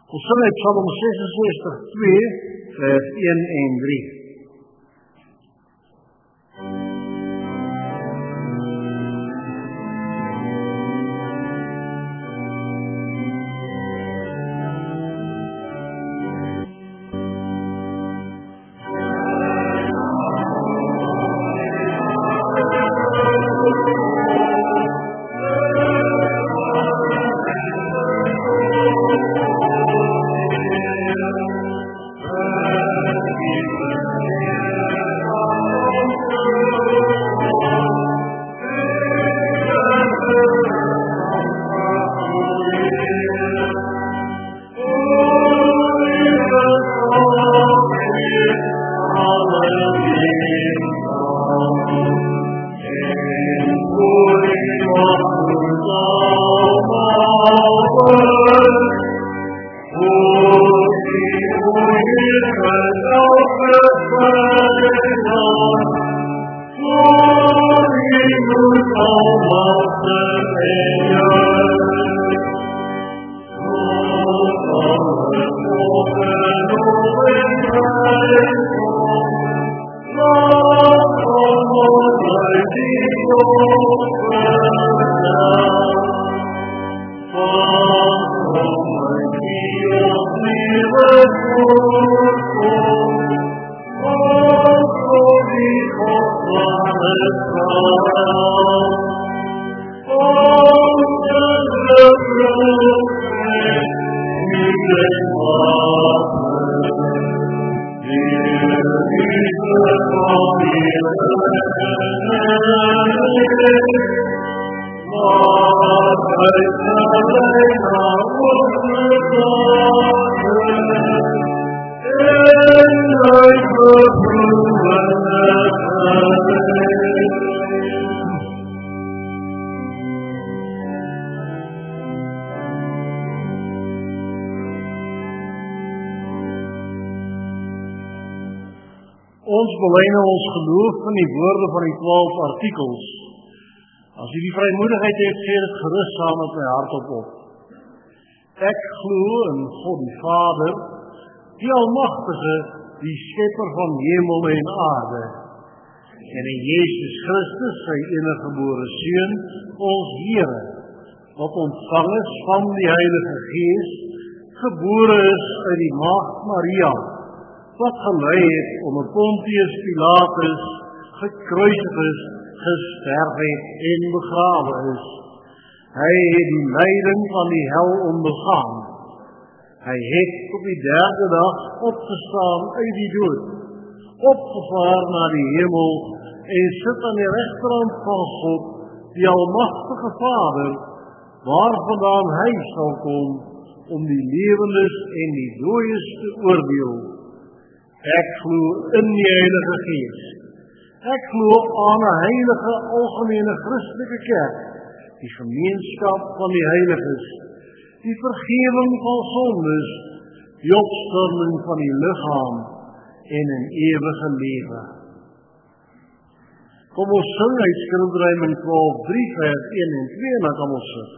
Ons sing uit Psalm 66:2, vers 1 en 3. Ons bely nou ons geloof in die woorde van die 12 artikels. As jy die vrymoedigheid het, sê dit gerus saam met my hardop op. Ek glo in God die Vader, die Almagtige, die Skepper van hemel en aarde, en in Jesus Christus, sy enige gebore Seun, ons Here, wat ontvang is van die Heilige Gees, gebore is uit die Maagd Maria, wat gelei het onder Pontius Pilatus, gekruisig is, gesterf het en begrawe is. Hy het die lyding van die hel ondergaan. Hy het op die 3de dag opgestaan uit die dood, opgevaar na die hemel en sit aan die regterhand van God, die Almagtige Vader, waarvandaan hy sal kom om die lewendes en die dooies te oordeel. Ek glo in die Heilige Gees. Ek glo aan 'n heilige algemene Christelike kerk, die gemeenskap van die heiliges, die vergifnis van sondes, die opstanding van die liggaam en 'n ewige lewe. Kom ons sing uit Skrifdryf 12:3 vers 1 en 2 en dan kan ons sit.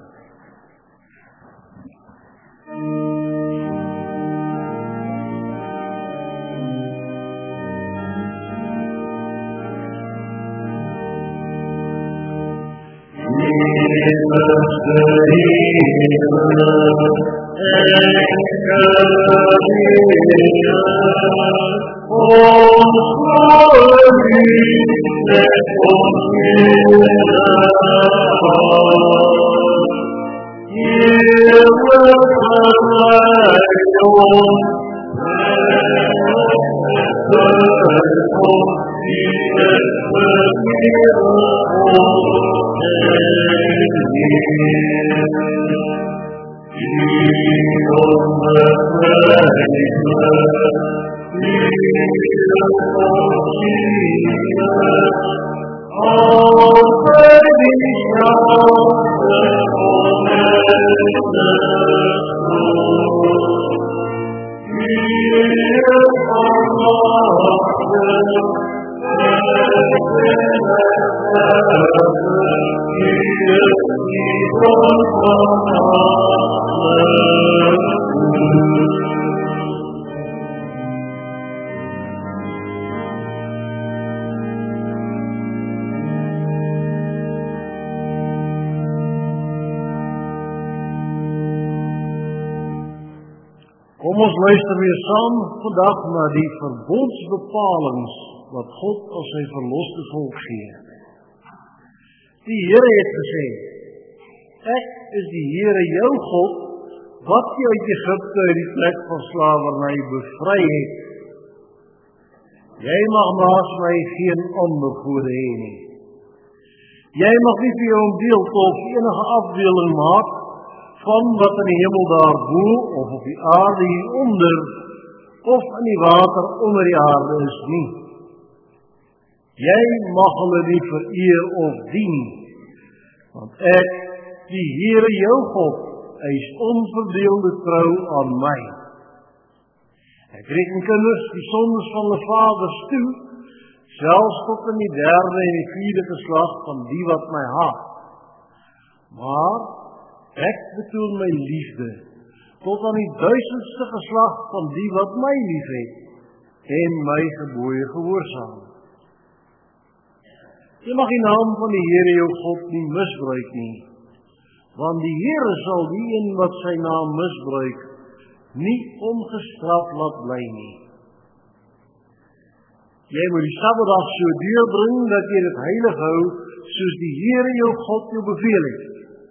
Kom ons luister weer saam vandag na die verbondsbepalings wat God aan sy verloste volk gee. Die Here het gesê, ek is die Here jou God, wat jy uit Egipte uit die plek van slawerny bevry het. Jy mag naas my geen ander gode hê nie. Jy mag nie vir jou 'n beeld of enige afbeelding maak van wat in die hemel daarbo of op die aarde hieronder of in die water onder die aarde is nie. Jy mag hulle nie vereer of dien, want ek, die Here jou God, hy is onverdeelde trou aan my. Ek reken kinders die sondes van hulle vaders toe, selfs tot in die 3de en die 4de geslag van die wat my haat. Maar ek betoon my liefde tot aan die 1000ste geslag van die wat my liefhet en my gebooie gehoorsaam. Jy mag die naam van die Here jou God nie misbruik nie, want die Here sal die een wat sy naam misbruik nie ongestraf laat bly nie. Jy moet die Sabbatdag so deurbring dat jy dit heilig hou, soos die Here jou God jou beveel het.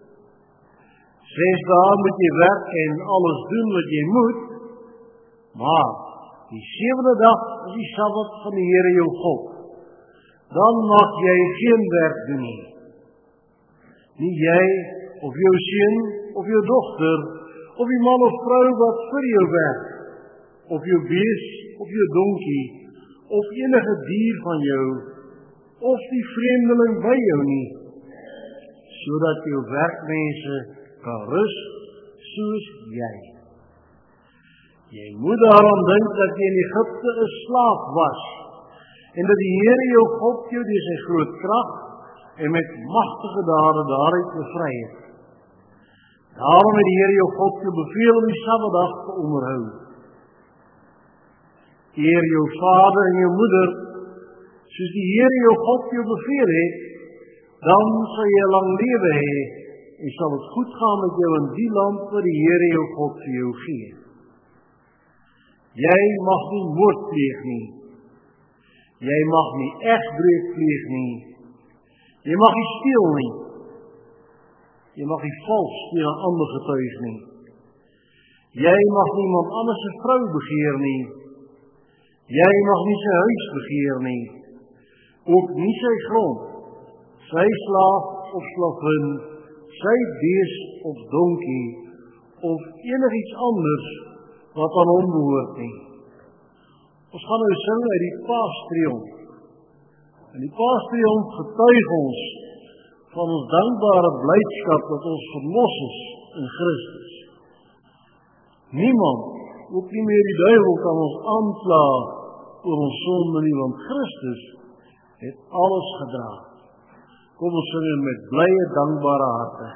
6 dae moet jy werk en alles doen wat jy moet, maar die 7de dag is die Sabbat van die Here jou God. Dan mag jy geen werk doen nie. Nie jy, of jou seun, of jou dogter, of die man of vrou wat vir jou werk, of jou bees, of jou donkie, of enige dier van jou, of die vreemdeling by jou nie, sodat jou werkmense kan rus soos jy. Jy moet daaraan dink dat jy in Egipte 'n slaaf was, en dat die Here jou God jou deur sy groot krag en met magtige dade daaruit bevry het. Daarom het die Here jou God jou beveel om die Sabbatdag te onderhou. Eer jou vader en jou moeder, soos die Here jou God jou beveel het, dan sal jy lang lewe hê en sal het goed gaan met jou in die land wat die Here jou God vir jou gee. Jy mag nie moord pleeg nie. Jy mag nie egbreek pleeg nie. Jy mag nie steel nie. Jy mag nie vals teen 'n ander getuig nie. Jy mag niemand anders se vrou begeer nie. Jy mag nie sy huis begeer nie. Ook nie sy grond, sy slaaf of slavin, sy bees of donkie, of enigiets anders wat aan hom behoort nie. Ons gaan nou sing uit die Paastriomf. En die Paastriomf getuig ons van ons dankbare blydskap dat ons verlos is in Christus. Niemand, ook nie meer die duiwel, kan ons aankla oor ons sonde nie, want Christus het alles gedra. Kom ons sing met blye, dankbare harte.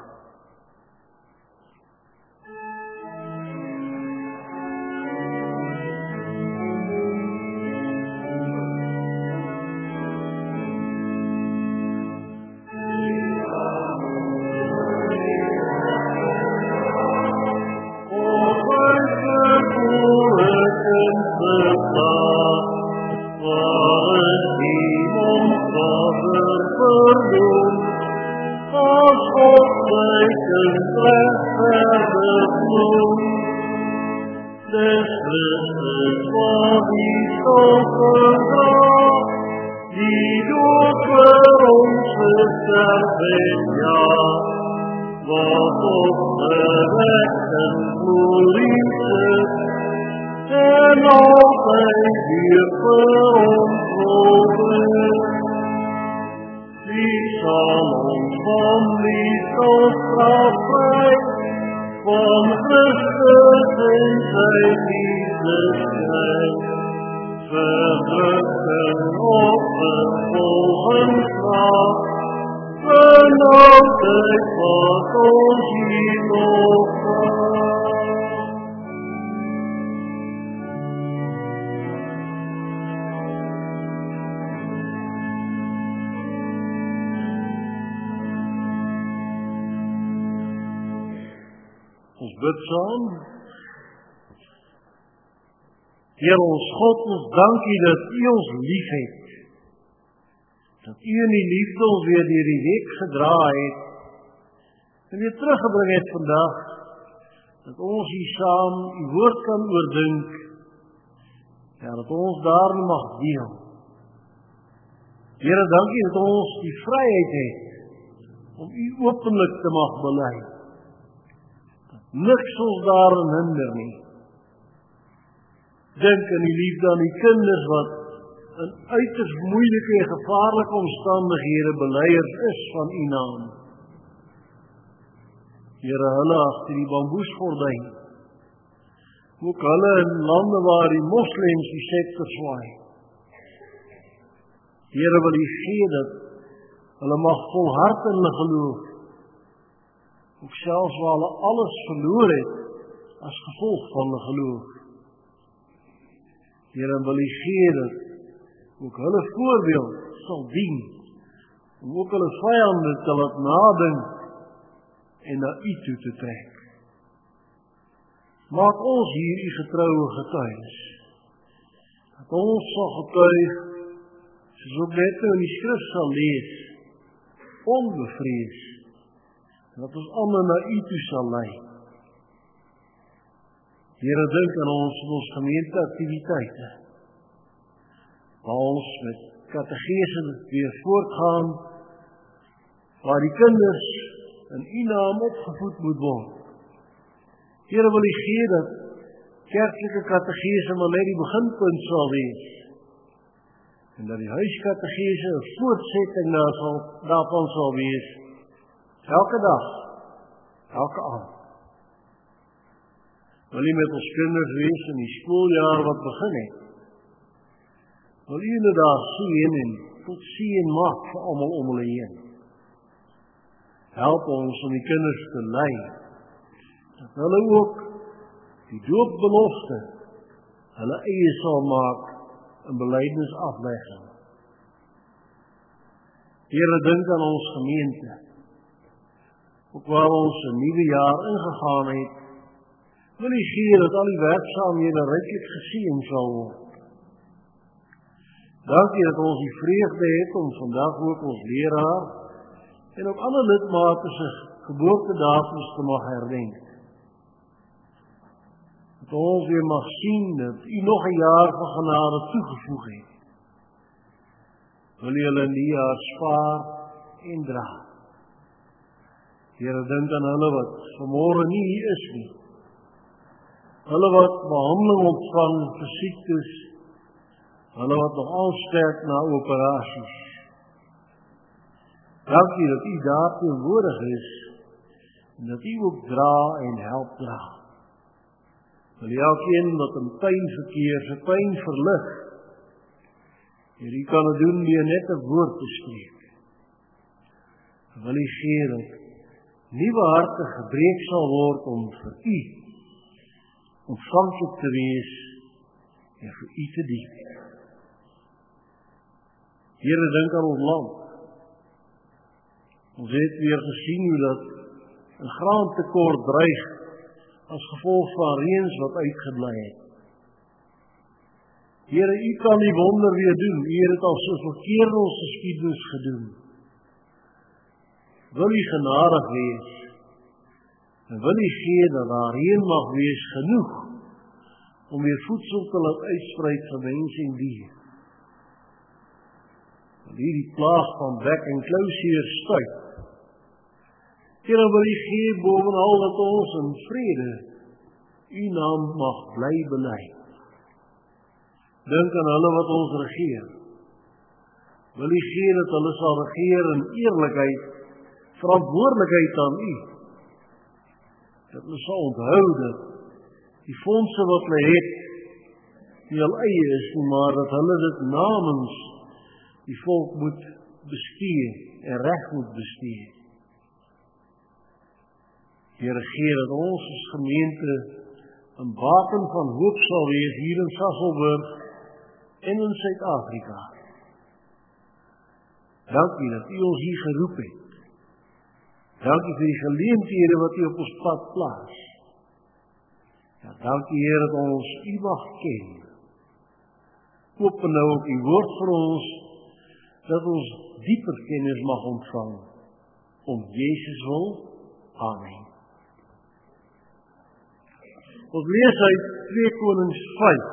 Ons bid saam. Heer ons God, ons dank U dat U ons lief het. Dat U in die liefde ons weer deur die week gedra het en weer teruggebring het vandag, dat ons hier saam U woord kan oordink, ja, dat ons daarin mag deel. Here, dankie dat ons die vryheid het om U openlik te mag bely. Dat niks ons daarin hinder nie. Dink aan die liefde aan die kinders wat in uiters moeilike en gevaarlike omstandighede beleiers is van U naam. Here, hulle agter die bamboesgordyn. Ook hulle in lande waar die moslems die scepter swaai. Here, wil U gee dat hulle mag volhard in hulle geloof. Ook selfs waar hulle alles verloor het as gevolg van hulle geloof. Here, wil U gee dat ook hulle voorbeeld sal dien om ook hulle vyande te laat nadink en na U toe te trek. Maak ons hier U getroue getuies. Dat ons sal getuig, soos ook net in die skrif sal lees, onbevrees, en dat ons almal na U toe sal lei. Here, dink aan ons gemeenteaktiwiteite, waar ons met katechese weer voortgaan, waar die kinders in U naam opgevoed moet word. Here, wil U gee dat kerklike katechese maar net die beginpunt sal wees, en dat die huiskatechese 'n voortsetting daarvan sal wees, elke dag, elke aand. Wil U met ons kinders wees in die skooljaar wat begin het? Wil U inderdaad seën en tot seën maak vir almal om hulle heen? Help ons om die kinders te lei, dat hulle ook die doopbelofte hulle eie sal maak in belydenis aflegging. Here, dink aan ons gemeente, ook waar ons 'n nuwe jaar ingegaan het, wil U gee dat al die werksaamhede ryklik geseën sal word. Dankie dat ons die vreugde het om vandag ook ons leraar en ook ander lidmate se geboortedatums te mag herdenk. Dat ons weer mag sien dat U nog 'n jaar van genade toegevoeg het. Wil U hulle in die jaar spaar en dra. Here, dink aan hulle wat vanmôre nie hier is nie. Hulle wat behandeling ontvang vir siektes, hulle wat nog aansterk na operasies. Dankie dat U daar teenwoordig is en dat U ook dra en help dra. Wil U elkeen wat in pyn verkeer, sy pyn verlig. Hier U kan dit doen deur net 'n woord te spreek. Wil U gee dat nuwe harte gebreek sal word om vir U ontvanklik te wees en vir U te dien. Here, dink aan ons land. Ons het weer gesien hoe dat 'n graantekort dreig as gevolg van reëns wat uitgebly het. Here, U kan die wonder weer doen. U het dit al soveel keer in ons geskiedenis gedoen. Wil U genadig wees en wil U gee dat daar reën mag wees genoeg om weer voedsel te laat uitsprei vir mense en diere. Wil U die plaag van bek- en klauseer stuip. Here, wil U gee bovenal dat ons in vrede U naam mag bly bely. Dink aan hulle wat ons regeer. Wil U gee dat hulle sal regeer in eerlikheid, verantwoordelikheid aan U. Dat hulle sal onthou dat die fondse wat hulle het nie hul eie is nie, maar dat hulle dit namens die volk moet bestuur en reg moet bestuur. Here, gee dat ons as gemeente 'n baken van hoop sal wees hier in Sasolburg en in Suid-Afrika. Dankie dat U ons hier geroep het. Dankie vir die geleenthede wat U op ons pad plaas. Ja, dankie, Here, dat ons U mag ken open nou ook die woord vir ons, dat ons dieper kennis mag ontvang, om Jezus wil. Amen. Ons lees uit 2 Konings 5.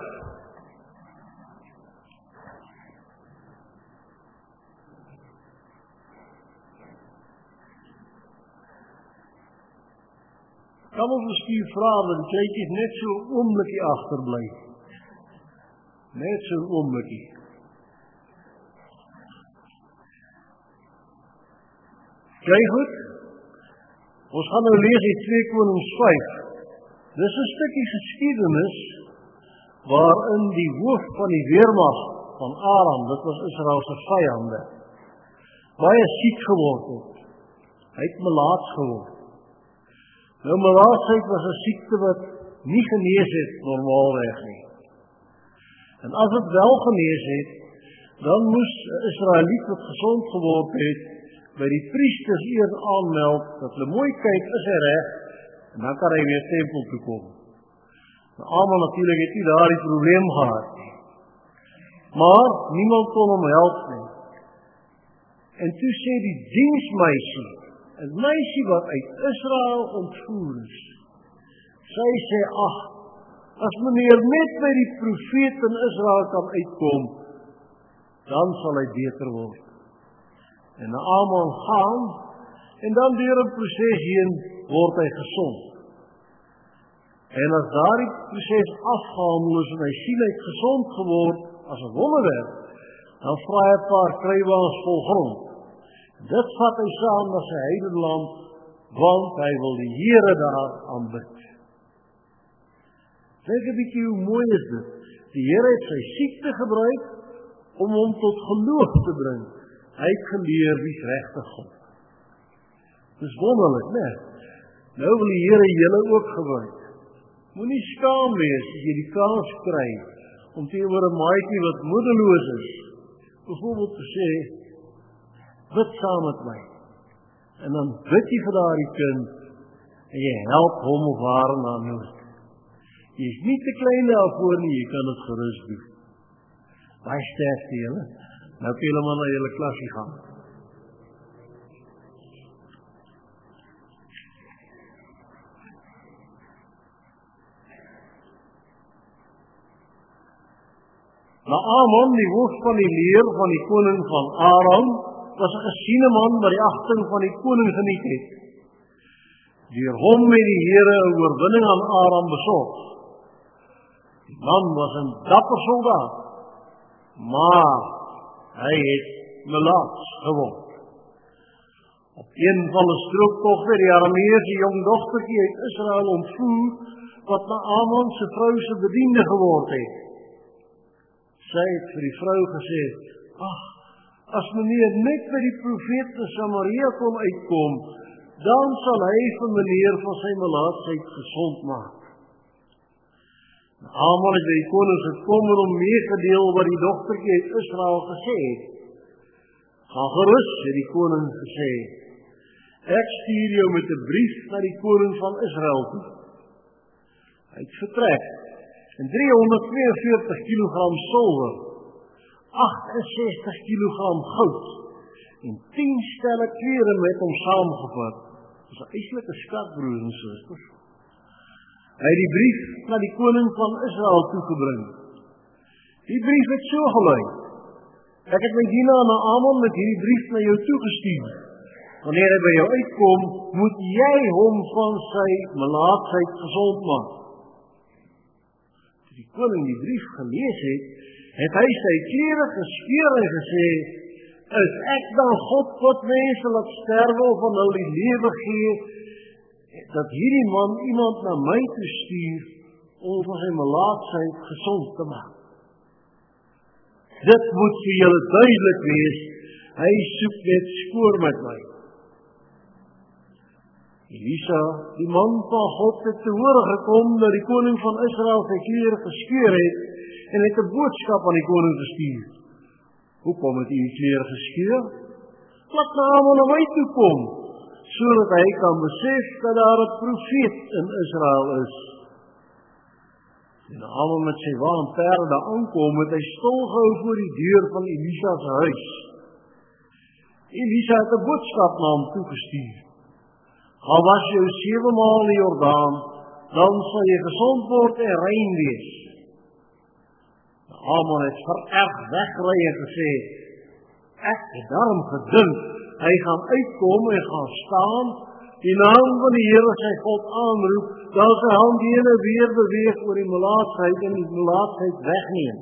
Kan ons miskien vra dat die kleintjies net so 'n oombliekie agterbly. Net so 'n oombliekie. Kry goed? Ons gaan nou lees uit 2 Konings 5. Dis 'n stukkie geskiedenis waarin die hoof van die weermag van Aram, dit was Israel se vyande, baie siek geword het. Hy het melaats geword. Nou, melaatsheid was 'n siekte wat nie genees het normaalweg nie. En as het wel genees het, dan moes 'n Israeliet wat gesond geword het, by die priesters eers aanmeld, dat hulle mooi kyk, is hy reg, en dan kan hy weer tempel toe kom. Nou, almal natuurlik het nie daar die probleem gehad nie. Maar niemand kon hom help nie. En toe sê die diensmeisie, 'n meisie wat uit Israel ontvoer is, sy sê, ag, as meneer net by die profeet in Israel kan uitkom, dan sal hy beter word. En Naaman gaan, en dan deur 'n proses heen word hy gesond. En as daardie proses afgehandel is en hy sien hy het gesond geword as 'n wonderwerk, dan vra hy 'n paar kruiwagens vol grond. Dit vat hy saam na sy heidenland, want hy wil die Here daar aanbid. Dink 'n bietjie hoe mooi is dit. Die Here het sy siekte gebruik om hom tot geloof te bring. Hy het geleer wie is regtig God. Dis wonderlik, né? Nou wil die Here julle ook gebruik. Moenie skaam wees as jy die kans kry om teenoor 'n maatjie wat moedeloos is, byvoorbeeld te sê, bid saam met my. En dan bid jy vir daardie kind en jy help hom of haar na nood. Jy is nie te klein daarvoor nie, jy kan dit gerus doen. Baie sterkte julle. Nou kan julle maar na julle klasie gaan. Naaman, die hoof van die leer van die koning van Aram, was 'n gesiene man wat die agting van die koning geniet het. Deur hom het die Here 'n oorwinning aan Aram besorg. Die man was 'n dapper soldaat, maar hy het melaats geword. Op een van die strooktogte het die Arameërs 'n jong dogtertjie uit Israel ontvoer, wat Naaman se vrou se bediende geword het. Sy het vir die vrou gesê, ag, as meneer net by die profeet in Samaria kon uitkom, dan sal hy vir meneer van sy melaatsheid gesond maak. Naaman het by die koning gekom en hom meegedeel wat die dogtertjie uit Israel gesê het. Ga gerus, het die koning gesê. Ek stuur jou met 'n brief na die koning van Israel toe. Hy het vertrek en 342 kilogram silwer, 68 kilogram goud en 10 stelle klere met hom saamgevat. Dis 'n eislike skat, broers en susters. Hy het die brief na die koning van Israel toegebring. Die brief het so gelui: ek het my dienaar Naaman met hierdie brief na jou toegestuur. Wanneer hy by jou uitkom, moet jy hom van sy melaatsheid gesond maak. Toe die koning die brief gelees het hy sy klere geskeur en gesê, is ek dan God wat mense laat sterwe of aan hulle die lewe gee, dat hierdie man iemand na my toe stuur om van sy melaatsheid gesond te maak. Dit moet vir julle duidelik wees, hy soek net spoor met my. Elisa, die man van God, het te hore gekom dat die koning van Israel sy klere geskeur het en het 'n boodskap aan die koning gestuur. Hoekom het u die klere geskeur? Laat Naaman na my toe kom, sodat hy kan besef dat daar 'n profeet in Israel is. En Naaman met sy wa en perde daar aankom, het hy stilgehou voor die deur van Elisa se huis. Elisa het 'n boodskap na hom toegestuur. Gaan was jou 7 maal die Jordaan, dan sal jy gesond word en rein wees. Naaman het vererg weggery en gesê, ek het daarom gedink, hy gaan uitkom en gaan staan, die naam van die Here sy God aanroep, dan sy hand heen en weer beweeg oor die melaatsheid en die melaatsheid wegneem.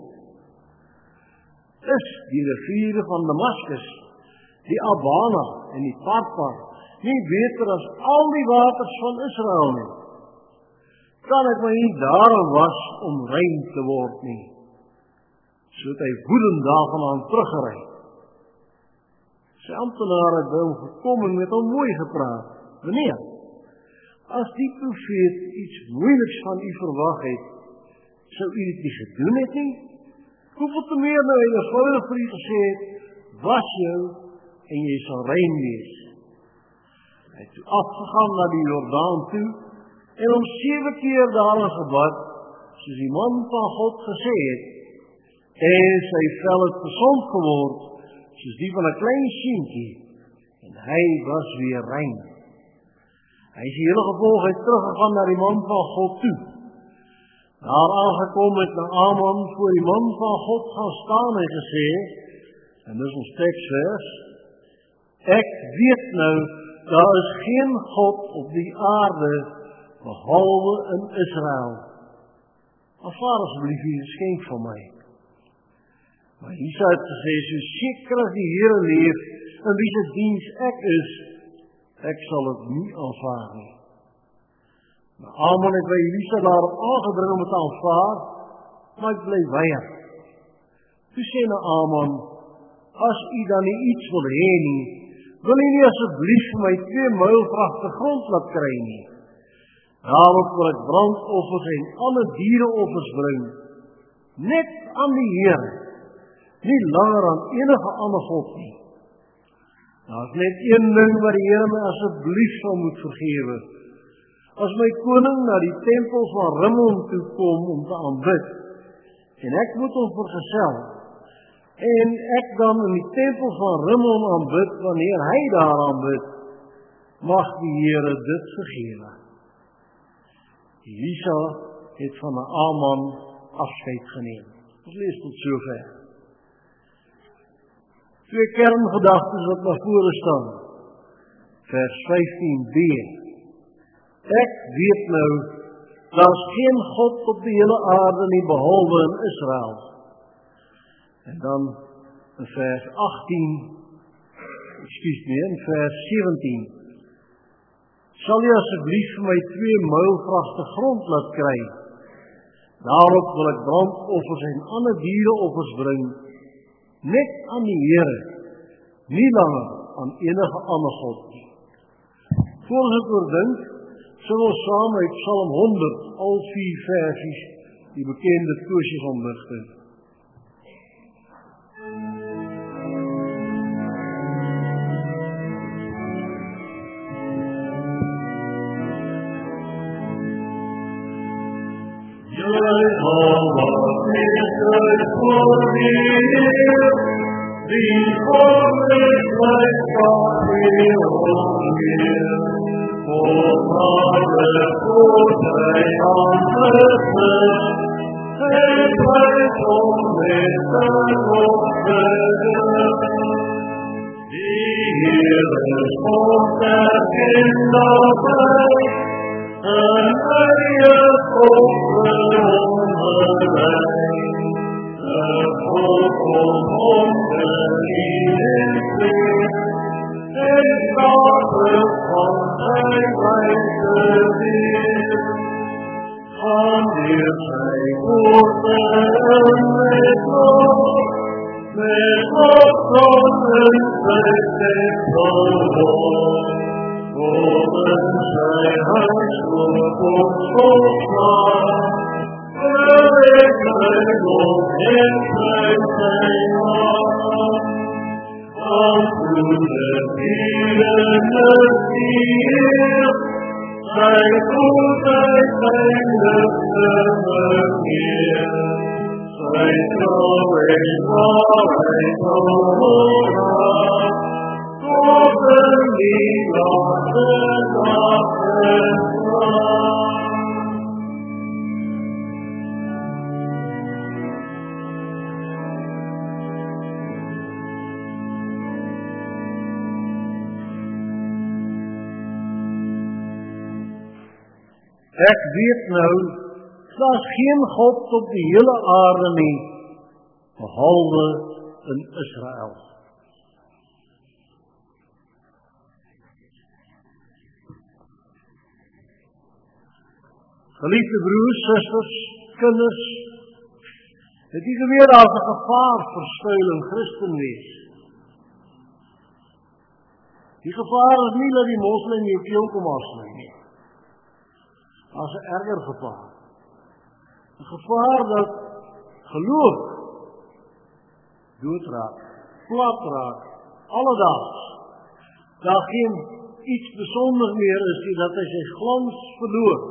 Is die riviere van Damaskus, die Abana en die Parpar, nie beter as al die waters van Israel nie? Kan ek my nie daarom was om rein te word nie? So het hy woedend daarvandaan teruggery. Sy amptenaar het by hom gekom en met hom mooi gepraat. Meneer, as die profeet iets moeiliks van u verwag het, sou u dit nie gedoen het nie? Hoeveel te meer nou hy eenvoudig vir u gesê het, was jou en jy sal rein wees. Hy het toe afgegaan na die Jordaan toe en hom 7 keer daarin gebad, soos die man van God gesê het, en sy vel het gesond geword, soos die van 'n klein seentjie, en hy was weer rein. Hy is die hele gevolg uit teruggegaan na die man van God toe. Daar aangekom het Naaman voor die man van God gaan staan en gesê, en dis ons teksvers, ek weet nou, daar is geen God op die aarde, behalwe in Israel. Aanvaar asseblief hierdie geskenk van my. Maar Elisa het gesê, so seker as die Here leef, in wie se diens ek is, ek sal dit nie aanvaar nie. Naaman het by Elisa daarop aangedring om het te aanvaar, maar ek bly weier. Toe sê Naaman, as u dan nie iets wil hê nie, wil u nie asseblief vir my 2 muilvragte grond laat kry nie. Daarop wil ek brandoffers en alle diereoffers bring, net aan die Here, nie langer aan enige ander God nie. Daar is net een ding wat die Here my asseblief sal moet vergewe. As my koning na die tempel van Rimmon toe kom om te aanbid, en ek moet hom vergesel, en ek dan in die tempel van Rimmon aanbid, wanneer hy daar aanbid, mag die Here dit vergewe. Elisa het van Naaman afskeid geneem. Ons lees tot sover. 2 kerngedagtes wat na vore staan. Vers 15b. Ek weet nou, daar is geen God op die hele aarde nie, behalwe in Israel. En dan in vers 18, in vers 17. Sal jy asseblief vir my 2 muilvragte grond laat kry? Daarop wil ek brandoffers en ander diereoffers bring, net aan die Here, nie langer aan enige ander God nie. Voor ons oordink, sal ons saam uit Psalm 100, al 4 versies, die bekende koosjes omligting. Zij voelt zijn lucht Ek weet nou, daar's geen God op die hele aarde nie, behalwe in Israel. Geliefde broers, susters, kinders, het u geweet daar's 'n gevaar vir skuil in Christen wees. Die gevaar is nie dat die moslim jou keel kom afsny nie. As 'n erger gevaar. 'n Gevaar dat geloof doodraak, plat raak, alledaags. Daar geen iets besonders meer is nie, dat hy sy glans verloor.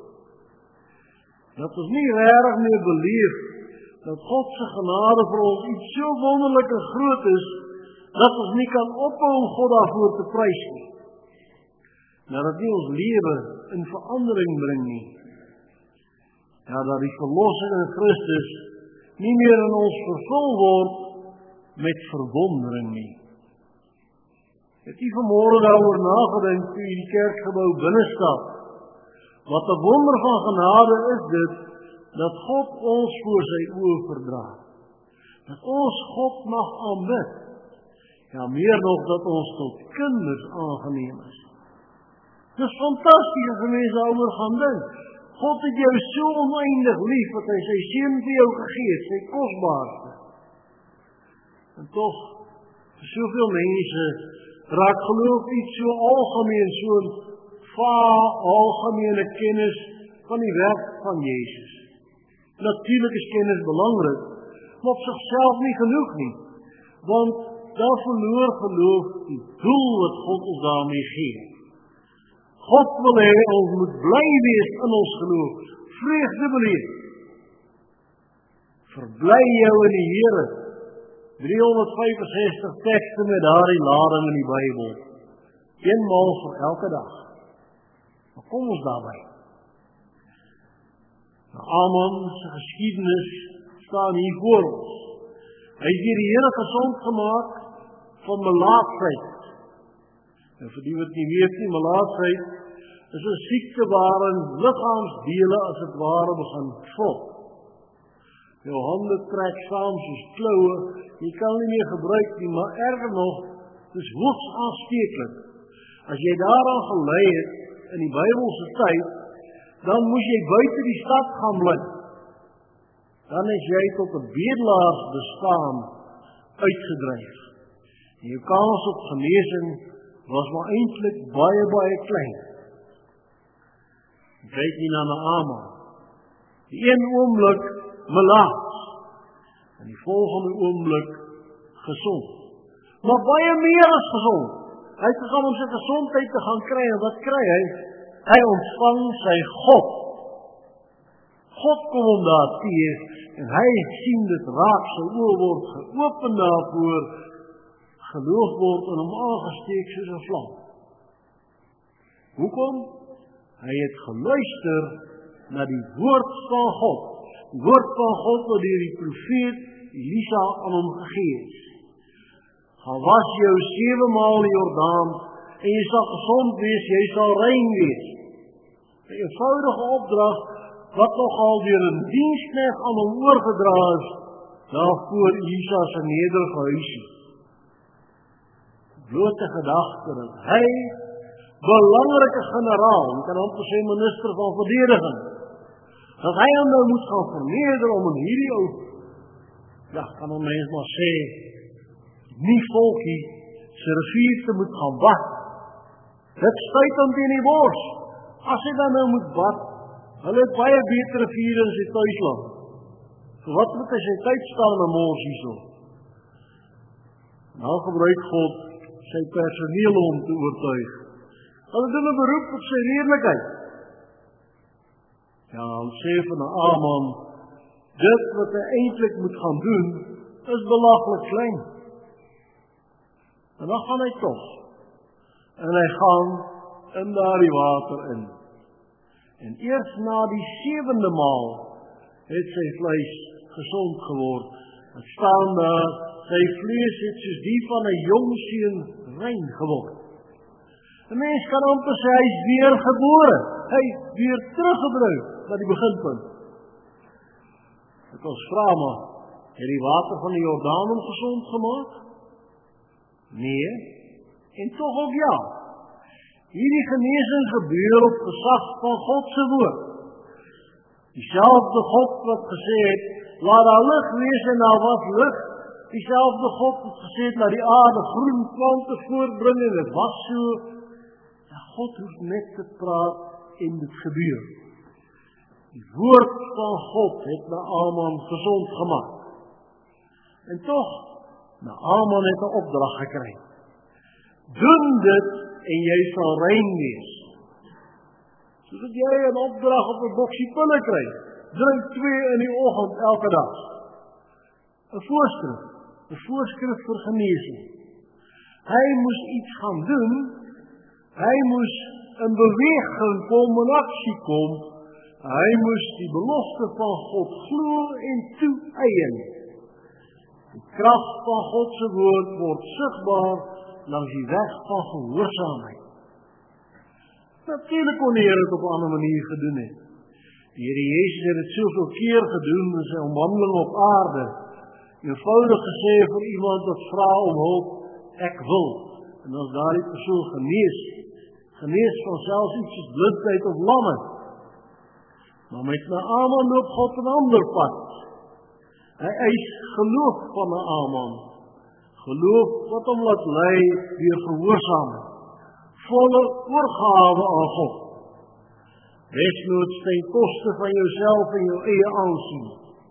Dat ons nie regtig meer beleef dat God se genade vir ons iets so wonderlik en groot is, dat ons nie kan ophou om God daarvoor te prys nie. Dat nie ons lewe in verandering bring nie. Ja, dat die verlossing in Christus nie meer in ons vervul word met verwondering nie. Het u vanmôre daaroor nagedink toe u die kerkgebou binnestap? Wat 'n wonder van genade is dit, dat God ons voor sy oë verdra. Dat ons God mag aanbid. Ja, meer nog dat ons tot kinders aangeneem is. Dit is fantastisch as 'n mens daaroor gaan dink. God het jou so oneindig lief, dat hy sy seun vir jou gegee het, sy kosbaarste. En tog, vir soveel mense, raak geloof iets so algemeen, so'n algemene kennis van die werk van Jezus. Natuurlijk is kennis belangrik, maar op zichzelf niet genoeg nie. Want daar verloor geloof die doel wat God ons daarmee geeft. God wil hê ons moet bly wees in ons geloof, vreugde beleef. Verbly jou in die Here. 365 tekste met daardie lading in die Bybel. Eenmaal vir elke dag. Maar kom ons daarby. Aman se geskiedenis staan hier voor ons. Hy het die Here gesond gemaak van melaatsheid. En vir die wat nie weet nie, melaatsheid is 'n siekte waarin liggaamsdele as het ware begin vol. Jou hande trek saam soos kloue, jy kan nie meer gebruik nie, maar erger nog, dit is hoogs aansteeklik. As jy daaraan gelei het in die Bybelse tyd, dan moes jy buite die stad gaan bly. Dan is jy tot 'n bedelaars bestaan uitgedryf. En jou kans op genesing was maar eintlik baie, baie klein. Kyk nie na Naaman. Die een oomblik melaats, en die volgende oomblik gesond. Maar baie meer as gesond. Hy het gegaan om sy gesondheid te gaan kry, en wat kry hy? Hy ontvang sy God. God kom hom daar teë, en hy sien dit raak, sy oë word geopen daarvoor, geloof word in hom aangesteek soos 'n vlam. Hoekom? Hy het geluister na die woord van God. Die woord van God wat deur die profeet Elisa aan hom gegee is. Gaan was jou 7 maal die Jordaan en jy sal gesond wees, jy sal rein wees. 'n eenvoudige opdrag wat nogal deur 'n diensknegt aan hom oorgedra is, daarvoor Elisa se nederige huisie. Blote gedagte dat hy, belangrike generaal, jy kan amper sê minister van verdediging, dat hy hom nou moet gaan verneder om in hierdie ou, ja, kan hom mens maar sê, nie volkie, sy rivier te moet gaan bad. Dit stuit hom teen die bors. As hy dan nou moet bad, hulle het baie beter riviere in sy thuisland. So wat moet hy sy tyd staan en mors hierso? Nou gebruik God sy personeel om te oortuig. Hulle doen 'n beroep op sy redelikheid. Ja, ons sê van Naaman, Dit wat hy eintlik moet gaan doen, is belaglik klein. En dan gaan hy toch. En hy gaan in daardie water in. En eers na die 7de maal het sy vleis gesond geword. Het staan daar, sy vlees het soos die van 'n jong seun rein geword. 'n Mens kan amper sê hy is weer gebore. Hy is weer teruggebring na die beginpunt. Ek ons vra maar, het die water van die Jordaan hom gesond gemaak? Nee, en tog ook ja. Hierdie genesing gebeur op gesag van God se woord. Dieselfde God wat gesê het, laat daar lig wees en daar was lig. Dieselfde God wat gesê het, laat die aarde groen plante voortbring en dit was so. Ja, God hoef net te praat en dit gebeur. Die woord van God het Naaman gezond gemaakt. En toch, Naaman het 'n opdrag gekry. Doen dit en jy sal rein wees. Soos jy 'n opdrag op 'n boksie pille kry. Drink 2 in die oggend elke dag. 'n voorskrif vir genesing. Hy moes iets gaan doen. Hy moes in beweging kom, in aksie kom. Hy moes die belofte van God glo en toeëien. Die krag van God se woord word sigbaar langs die weg van gehoorsaamheid. Natuurlijk kon die Here dit op 'n ander manier gedoen het. Die Here Jezus het dit soveel keer gedoen in sy omwandeling op aarde. Eenvoudig gesê vir iemand wat vra om hulp, ek wil. En as daardie persoon genees van selfs iets soos blindheid of lammheid. Maar met Naaman loop God 'n ander pad. Hy eis geloof van Naaman. Geloof wat hom laat lei deur gehoorsaamheid. Volle oorgawe aan God. Desnoods ten koste van jouself en jou eie aansien.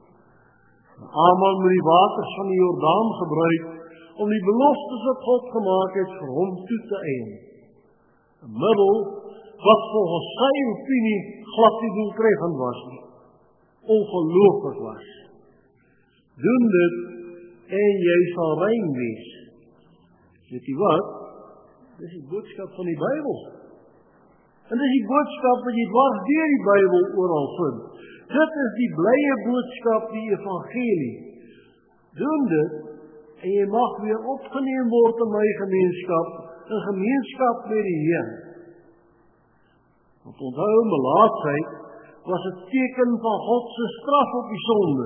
Naaman moet die waters van die Jordaan gebruik om die beloftes wat God gemaak het vir hom toe te eien. 'n middel wat volgens sy opinie glad nie doeltreffend was nie. Ongelooflik was. Doen dit en jy sal rein wees. Weet jy wat? Dis die boodskap van die Bybel. En dis die boodskap wat jy dwars deur die Bybel oral vind. Dit is die blye boodskap, die evangelie. Doen dit en jy mag weer opgeneem word in my gemeenskap, in gemeenskap met die Here. Want onthou, melaatsheid was 'n teken van God se straf op die sonde.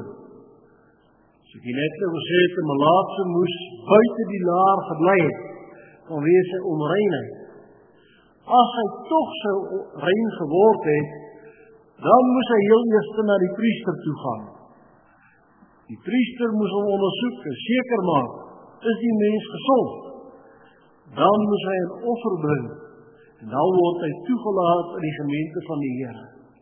So ek net gesê het, 'n melaatse moes buite die laar gebly het, vanweë sy onreinheid. As hy tog sou rein geword het, dan moes hy heel eers na die priester toe gaan. Die priester moes hom ondersoek en seker maak, is die mens gesond? Dan moes hy 'n offer bring, en dan word hy toegelaat in die gemeente van die Here.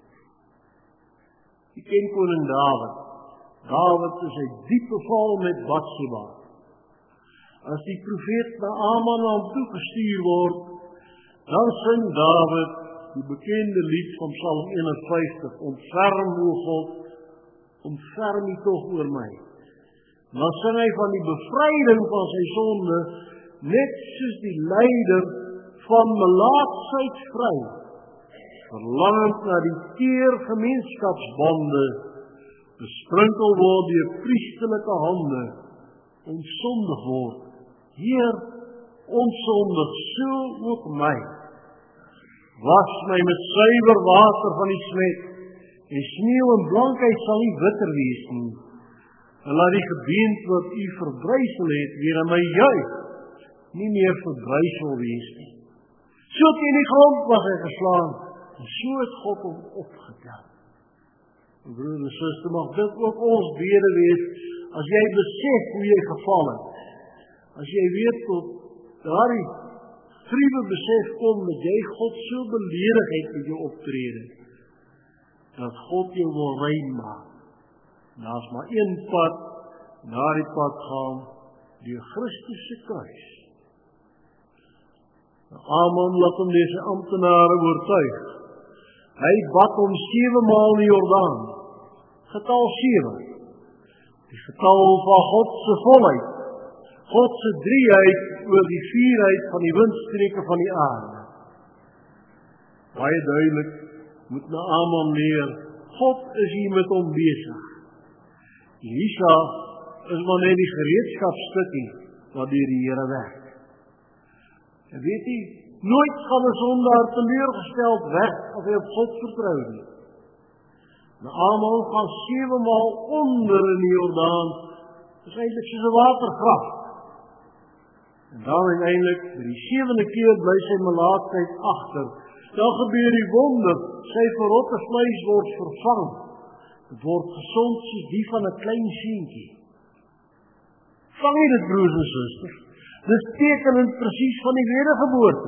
Die ken koning Dawid. Dawid is 'n diepe val met Batsheba. As die profeet Naaman na hom toegestuur word, dan sing Dawid die bekende lied van Psalm 51, ontferm o God, ontferm U tog oor my. Dan sing hy van die bevryding van sy sonde, net soos die leider van melaatsheid vry, verlangend na die teer gemeenskapsbande, besprinkel word deur priesterlike hande, onsondig word. Heer, onsondig, so ook my. Was my met suiwer water van die smet, en sneeu en blankheid sal nie witter wees nie. En laat die gebeend wat U verbrysel het, weer in my juig, nie meer verbrysel wees nie. So teen die grond was hy geslaan, en so het God hom opgetel. Broer en suster, mag dit ook ons bede wees, as jy besef hoe jy geval het. As jy weet tot daardie gruwe besef kom, dat jy God so beledig het met jou optrede, dat God jou wil rein maak. Daar is maar een pad, daardie pad gaan, deur Christus se kruis. Naaman laat hom deze amptenare oortuig. Hy bad hom 7 maal in die Jordaan. getal 7. Die getal van God se volheid. God se drieheid oor die vierheid van die windstreke van die aarde. Baie duidelik moet Naaman leer, God is hier met hom besig. Elisa is maar net die gereedskapstukkie wat deur die Here werk. En weet jy, nooit gaan 'n sondaar teleurgesteld weg as hy op God vertrou nie. Naaman gaan 7 maal onder in die Jordaan, dis eintlik soos 'n watergraf. En dan uiteindelik, by die 7de keer bly sy melaatsheid agter. Dan gebeur die wonder, sy verrotte vleis word vervang. Dit word gesond soos die van 'n klein seentjie. Vang jy dit, broers en susters? Dis tekenend presies van die wedergeboorte.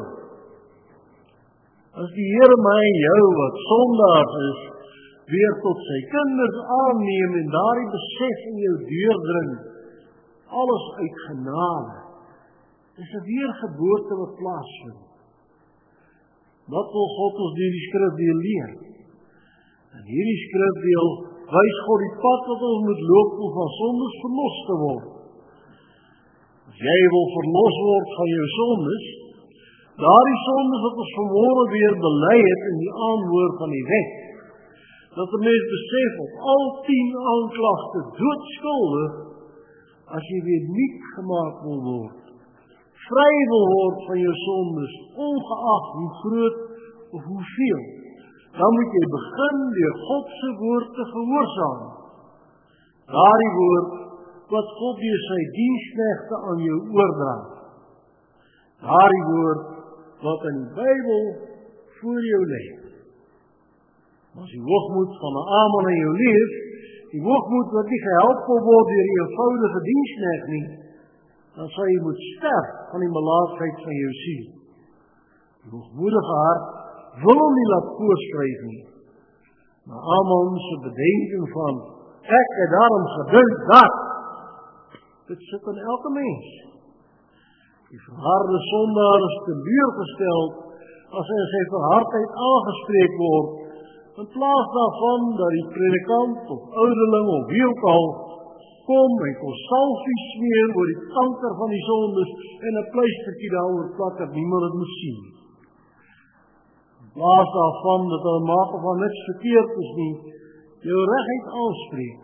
As die Here my en jou wat sondaars is, weer tot sy kinders aanneem en daardie besef in jou deurdring, alles uit genade. Dis 'n weergeboorte wat plaasvind. Wat wil God ons deur die skrifdeel leer? En hierdie skrifdeel wys God die pad wat ons moet loop om van sondes verlos te word. As jy wil verlos word van jou sondes, daardie sondes wat ons vanmôre weer bely het in die aanhoor van die wet, dat 'n mens besef op al 10 aanklagte doodskuldig, as jy weer nuut gemaak wil word, vry wil word van jou sondes, ongeag hoe groot of hoeveel, dan moet jy begin deur God se woord te gehoorsaam. Daardie woord wat God deur sy diensknegte aan jou oordra. Daardie woord wat in die Bybel voor jou lê. As die hoogmoed van 'n Naaman in jou leef, die hoogmoed wat nie gehelp wil word deur die eenvoudige diensknegt nie, dan sal jy moet sterf van die melaatsheid van jou siel. Die hoogmoedige hart wil hom nie laat voorskryf nie. Maar Naaman se bedenking van, ek het daarom gedink dat, dit sit in elke mens. Die verharde sondaar is teleurgesteld as hy in sy verhardheid aangespreek word, in plaas daarvan dat die predikant of ouderling of wie ook al kom en kon salfie smeer oor die kanker van die sondes en 'n pleistertjie daaroor plak dat niemand dit moet sien. In plaas daarvan dat hulle maak van niks verkeerd is nie, jou reguit aanspreek.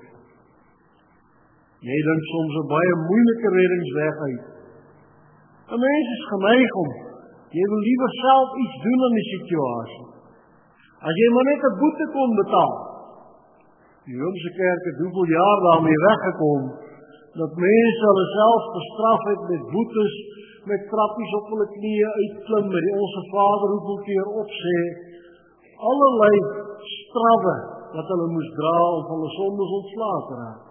Jy dink soms 'n baie moeilike reddingsweg uit. 'n Mens is geneig om, jy wil liewer self iets doen aan die situasie. As jy maar net 'n boete kon betaal. Die Romeinse kerk het hoeveel jaar daarmee weggekom, dat mense hulle self gestraf het met boetes, met trappies op hulle knieë uitklim, met die Onse Vader hoeveel keer opsê, allerlei strawwe wat hulle moes dra om van hulle sondes ontslae te raak.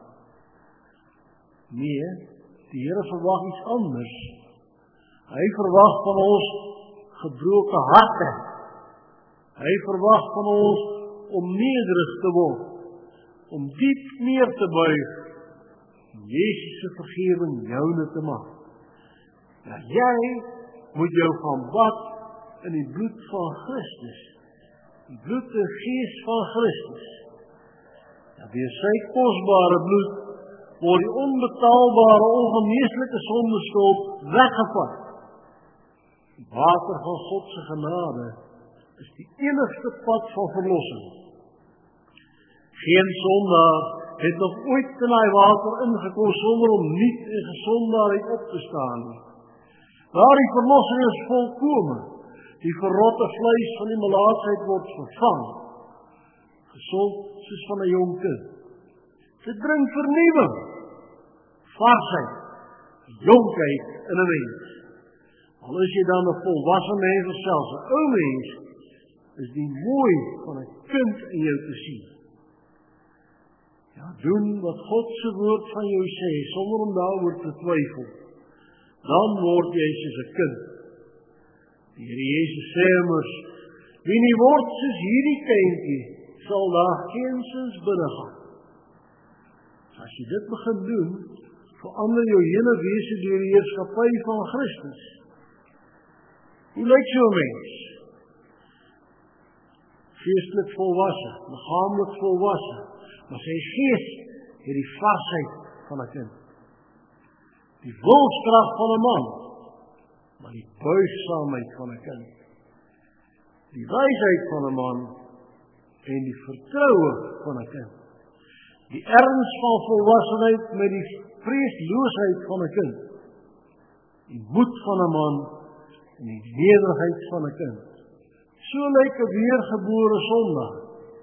Nee, die Here verwag iets anders. Hy verwag van ons gebroke harte. Hy verwag van ons om nederig te word, om diep neer te buig, om Jesus se vergewing joune te maak. Ja, jy moet jou gaan bad in die bloed van Christus, die bloed en gees van Christus. Ja, deur sy kosbare bloed word die onbetaalbare, ongeneeslike sondeskuld weggevat. Die water van God se genade is die enigste pad van verlossing. Geen sondaar het nog ooit in daai water ingekom sonder om nuut en gesond daaruit op te staan. Daardie verlossing is volkome. Die verrotte vleis van die melaatsheid word vervang. Gesond soos van 'n jong kind. Dit bring vernuwing, varsheid, jonkheid in 'n mens. Al is jy dan 'n volwasse mens of selfs 'n ou mens, is die mooi van 'n kind in jou te sien. Ja, doen wat God se woord van jou sê, sonder om daaroor te twyfel. Dan word jy soos 'n kind. Die Here Jesus sê immers, wie nie word soos hierdie kindjie, sal daar geensins binne gaan. As jy dit begin doen, verander jou hele wese deur die heerskappy van Christus. Hoe lyk so 'n mens? Geestelik volwasse, liggaamlik volwasse, Maar sy gees het die varsheid van 'n kind. Die wilskrag van 'n man, maar die buigsaamheid van 'n kind. Die wysheid van 'n man en die vertroue van 'n kind. Die erns van volwassenheid met die vreesloosheid van 'n kind. Die moed van 'n man en die nederigheid van 'n kind. So lyk 'n weergebore sondaar.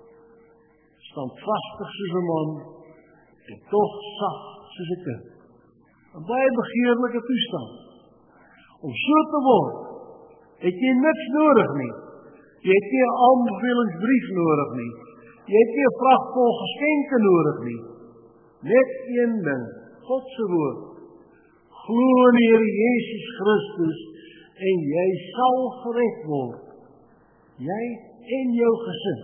Standvastig soos 'n man en tog sag soos 'n kind. 'n baie begeerlike toestand. Om so te word, het jy niks nodig nie. Jy het nie 'n aanbevelingsbrief nodig nie. Jy het nie 'n pragtvol geskenke nodig nie. Net een ding, God se woord. Glo in die Here Jesus Christus en jy sal gered word. Jy en jou gesin.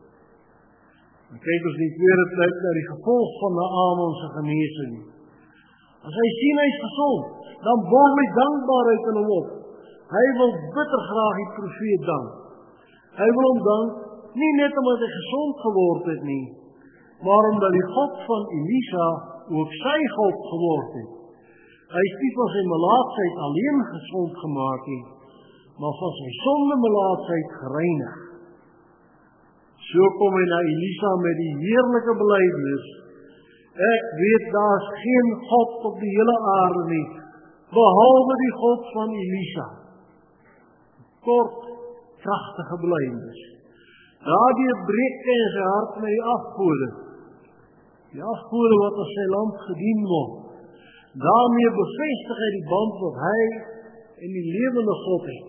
Dan kyk ons die tweede plek na die gevolg van Naaman se genesing. As hy sien hy's gesond, dan borrel hy dankbaarheid in hom op. Hy wil bitter graag die profeet dank. Hy wil hom dank, nie net omdat hy gesond geword het nie, maar omdat die God van Elisa ook sy God geword het. Hy is nie van sy melaatsheid alleen gesond gemaak het, maar van sy sonde melaatsheid gereinig. So kom hy na Elisa met die heerlike belydenis: ek weet daar's geen God op die hele aarde nie, behalwe die God van Elisa. Kort, kragtige belydenis. Daardeur breek hy in sy hart met die afgode. Die afgode wat as sy land gedien word. Daarmee bevestig hy die band wat hy en die lewende God het.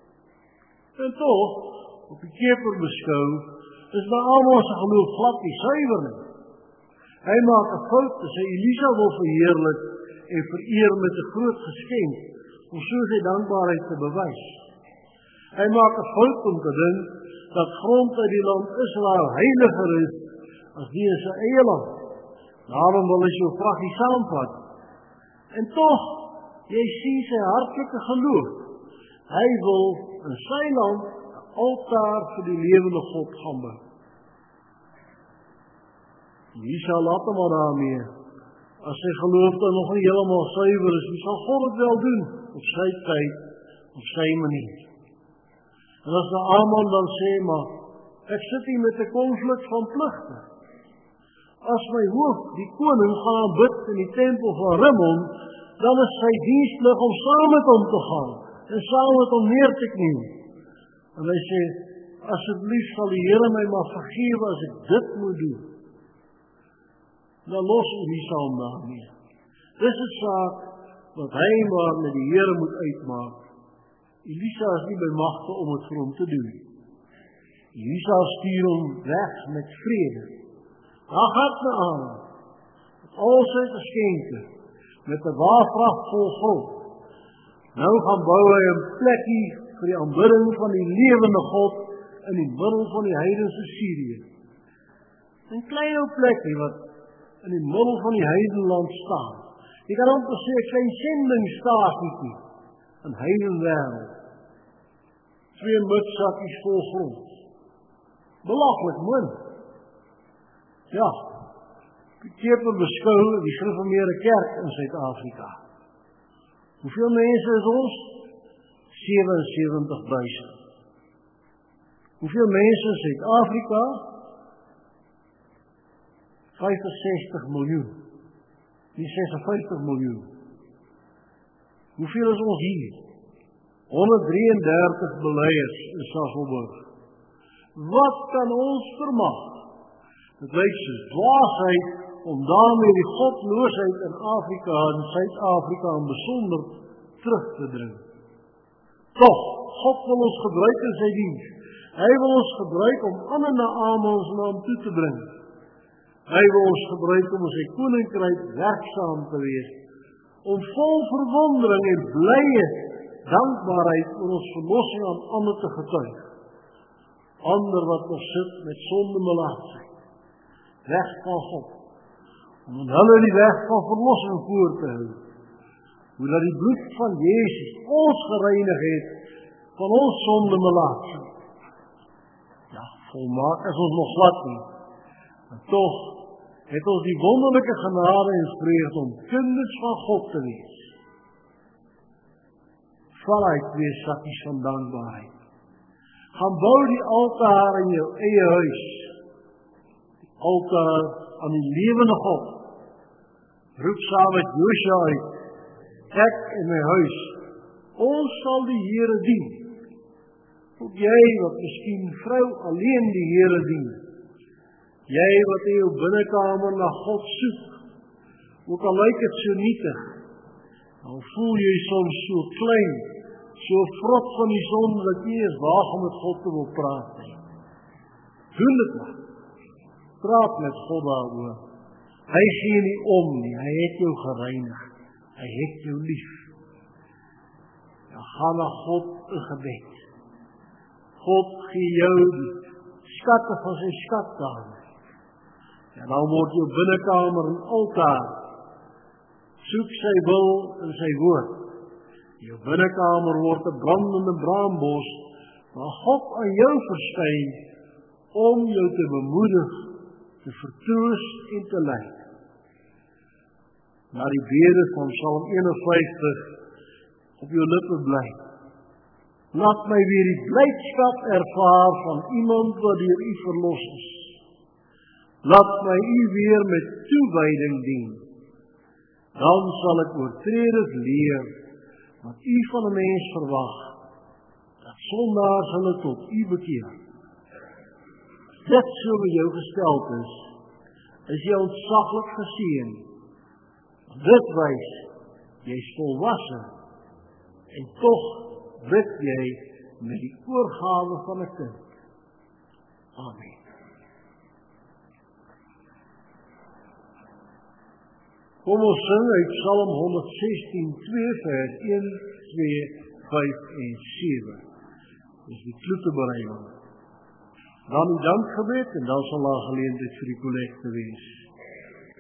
En toch, op die keper beskou, is Naaman se geloof glad nie suiwer nie. Hy maak 'n fout as hy Elisa wil verheerlik en vereer met 'n groot geskenk, om so sy dankbaarheid te bewys. Hy maak 'n fout om te dink dat grond uit die land Israel heiliger is as die in sy eie land. Daarom wil hy so graag nie saamvat. En toch, jy sien sy hartlike geloof. Hy wil in sy land 'n altaar vir die lewende God gaan bou. Elisa laat hom maar daarmee. As sy geloof dan nog nie heeltemal suiwer is, sal God het wel doen, op sy tyd, op sy manier. En as Naaman dan sê, maar ek sit hier met 'n konflik van pligte. As my hoof, die koning, gaan bid in die tempel van Rimmon, dan is sy dienstplig om saam met hom te gaan en saam met hom neer te knie. En hy sê, asseblief sal die Here my maar vergewe as ek dit moet doen. Dan los Elisa hom daarmee. Dis 'n saak wat hy maar met die Here moet uitmaak. Elisa is nie by magte om dit vir hom te doen. Elisa stuur hom weg met vrede. Daar gaan Naaman, met al sy geskenke, met 'n waafvrag vol grond. Nou gaan bou hy 'n plekkie vir die aanbidding van die lewende God in die middel van die heidense Sirië. 'n klein ou plekkie wat in die middel van die heidenland staan. Jy kan amper sê 'n klein sendingstasie in heidenwêreld. 2 mutsakkies vol grond. Belaglik min. Ja, die keper beskou die gereformeerde kerk in Suid-Afrika. Hoeveel mense is ons? 77.000. Hoeveel mense in Suid-Afrika? 65 miljoen. Nie 56 miljoen. Hoeveel is ons hier? 133 beleiers in Sasolburg. Wat kan ons vermag? Dit lyk soos dwaasheid om daarmee die godloosheid in Afrika en Suid-Afrika in besonder terug te dring. Toch, God wil ons gebruik in sy diens. Hy wil ons gebruik om ander Naaman se naam toe te bring. Hy wil ons gebruik om in sy koninkryk werksaam te wees, om vol verwondering en blye dankbaarheid oor ons verlossing aan ander te getuig. Ander wat nog sit met sonde melaatsheid, weg van God, om in hulle die weg van verlossing voor te hou. Hoe dat die bloed van Jezus ons gereinig het van ons sonde melaatsheid. Ja, volmaak is ons nog glad nie. En toch, het ons die wonderlike genade en vreugde om kinders van God te wees. Val uit 2 sakkies van dankbaarheid. Gaan bou die altaar in jou eie huis. Die altaar aan die lewende God. Roep saam met Josua uit. Ek en my huis, ons sal die Here dien. Ook jy wat miskien vrou alleen die Here dien. Jy wat in jou binnekamer na God soek. Ook al lyk dit so nietig. Dan voel jy soms so klein, so vrot van die son, dat jy is waag om met God te wil praat. Doen dit maar. Praat met God daaroor. Hy gee nie om nie, hy het jou gereinig. Hy het jou lief. Dan gaan na God in gebed. God gee jou die skatte van sy skatkamer. En dan word jou binnekamer 'n altaar. Soek sy wil in sy woord. Jou binnekamer word 'n brandende braambos, waar God aan jou verskyn om jou te bemoedig, te vertroos en te lei. Na die bede van Psalm 51 op jou lippe bly. Laat my weer die blydskap ervaar van iemand wat deur U verlos is. Laat my U weer met toewyding dien. Dan sal ek oortreders leer wat U van 'n mens verwag, dat sondaars hulle tot U bekeer. Dit so by jou gesteld is jy ontzaglik geseën. Dit wys, jy is volwasse, en tog bid jy met die oorgawe van 'n kind. Amen. Kom ons sing uit Psalm 116:2 vers 1, 2, 5 en 7. Dis die kloetebereiding. Dan die dankgebed en dan sal daar geleentheid vir die kollekte wees.